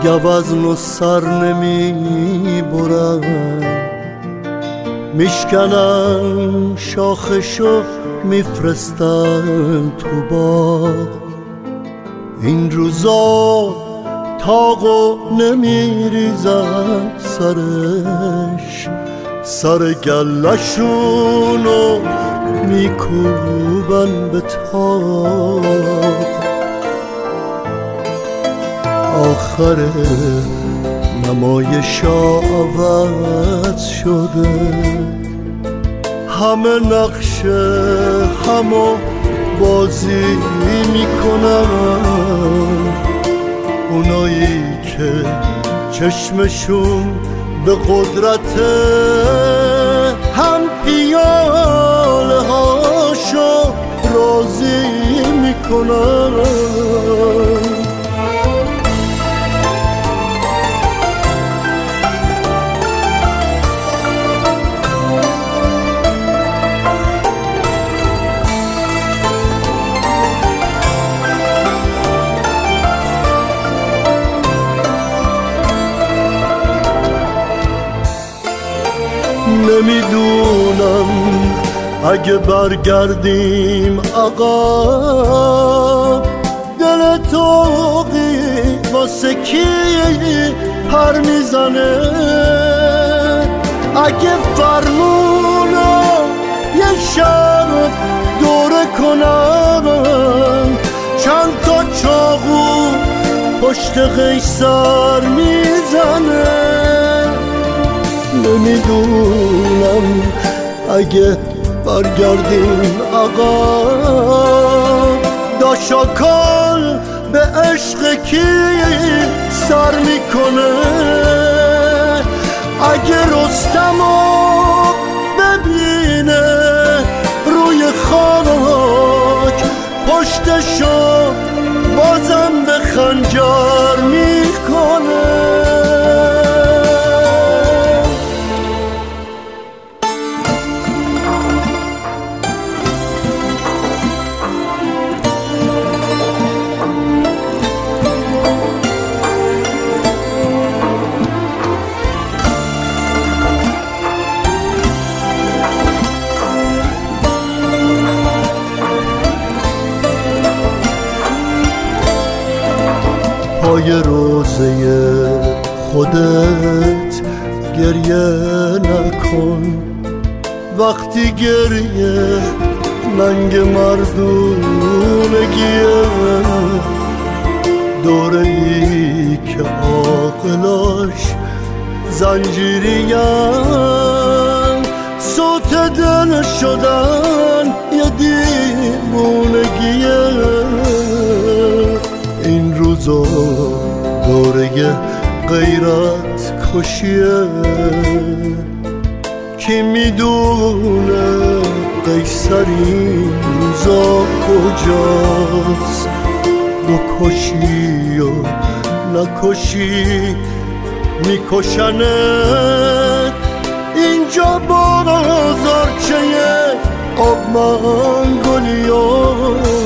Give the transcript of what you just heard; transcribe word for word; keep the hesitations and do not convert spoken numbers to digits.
گوزن و سر نمی برن، میشکنن شاخشو میفرستن تو باغ. این روزا تاقو نمیریزن سرش، سر گلشونو میکوبن به تاق. آخر نمایشا عوض شده، همه نقشه همو بازی میکنن. اونایی که چشمشون به قدرت هم پیاله هاشو راضی میکنن. نمیدونم اگه برگردیم عقب، دل توقی واسه کی پر میزنه. اگه فرمونو یه شب دوره کنم، چند تا چاقو پشت قیصر میزنه. نمیدونم اگه برگردیم عقب، داشاکال به عشق کی سر میکنه. اگه رستمو ببینه روی خاک، پشتشو بازم به خنجر میکنه. پای روزه خودت گریه نکن، وقتی گریه ننگ مردونگیه. دوره ای که عاقلاش زنجیریم، صوت دل شدن یه دیوونگیه. این روزا دوره غیرت کشیه، کی میدونه قیصر این روزا کجاست. بکشی و نکشی میکشنت، اینجا بازارچه آب منگولیا.